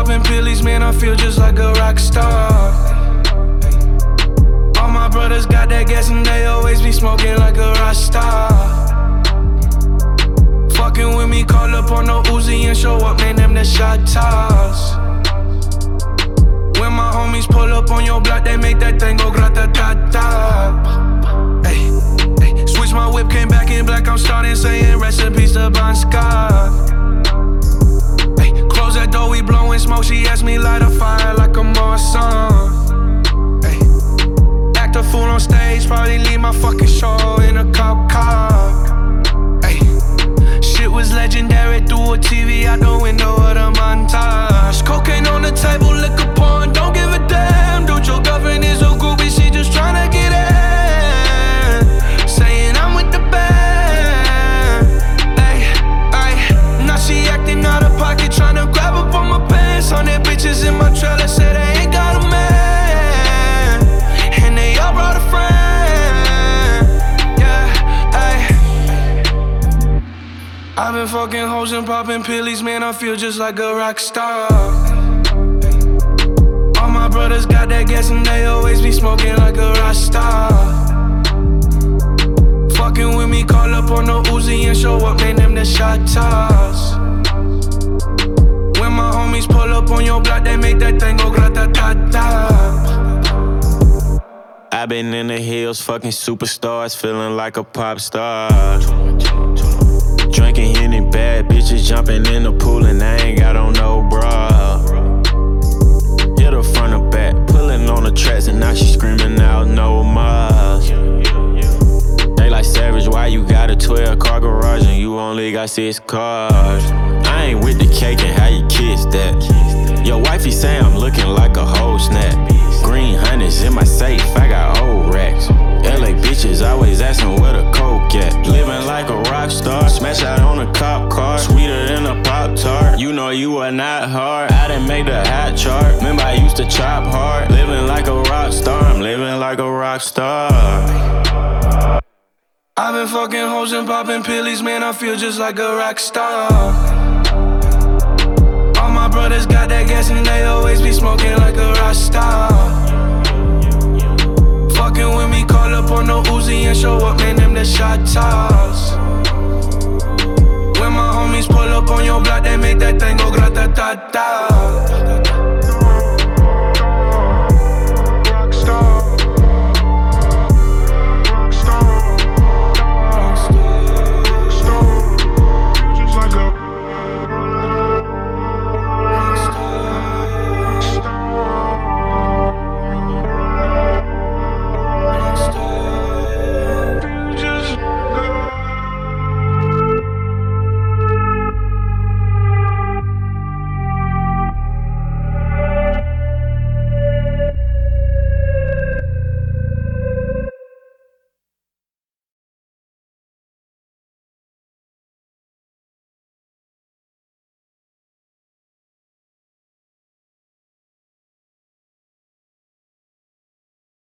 popping pillies, man, I feel just like a rock star. All my brothers got that gas and they always be smoking like a rock star. Fucking with me, call up on no Uzi and show up, man, them the shot toss. When my homies pull up on your block, they make that thing go grata-ta-ta. Ay, ay. Switch my whip, came back in black, I'm starting saying recipes to Bon Scott. Ay, close that door, we blowing smoke, she asked me light a fire like a Marsan. Ay, act a fool on stage, probably leave my fucking show in a cop car. Ay, shit was legendary, through a TV out the window of the montage. Cocaine on the table, liquor porn, don't give a damn. Dude, your girlfriend is a groupie, she just tryna get in. Saying I'm with the band. Ay, ay, now she acting out of pocket, tryna grab up on my pants. 100 bitches in my trailer, say they ain't got a man, and they all brought a friend. Yeah, ay. I've been fucking hoes and popping pillies, man, I feel just like a rock star. All my brothers got that gas and they always be smoking like a rock star. Fucking with me, call up on no Uzi and show up, man, them the shot toss. When my homies pull up on your block, they make that thing go grata-ta-ta. I've been in the hills, fucking superstars, feeling like a pop star. Drinking Henny, bad bitches jumping in the pool and I ain't got on no bra. Hit her front or back, pulling on the tracks and now she screaming out no more. They like Savage, why you got a 12-car garage and you only got 6 cars? I ain't with the cake and how you kiss that. Your wifey say I'm looking like a whole snap. Green hundreds in my safe, I got old racks. LA bitches always asking where the coke at. Living like a rock star, smash out on a cop car, sweeter than a Pop-Tart. You know you are not hard, I done made the hot chart. Remember I used to chop hard, living like a rock star, I'm living like a rock star. I've been fucking hoes and popping pillies, man, I feel just like a rock star. All my brothers got that gas and they always be smoking like a rock star.